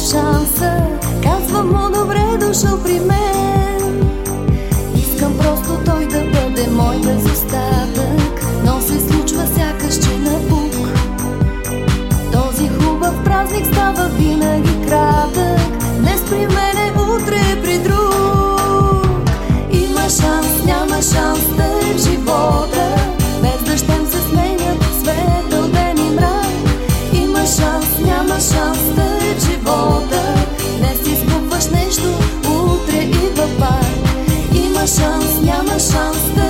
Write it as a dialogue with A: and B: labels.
A: шанса, казвам му добре дошъл при мен. Искам просто той да бъде мой без остатък, но се случва сякаш че напук. Този хубав празник става винаги кратък, днес при мене, утре при друг. Има шанс, няма шанс да е в живота, без дъждем се сменят светъл ден и мрак. Има шанс, няма шанс да е в живота, днес изгубваш нещо, утре идва пак. Има шанс, няма шанс да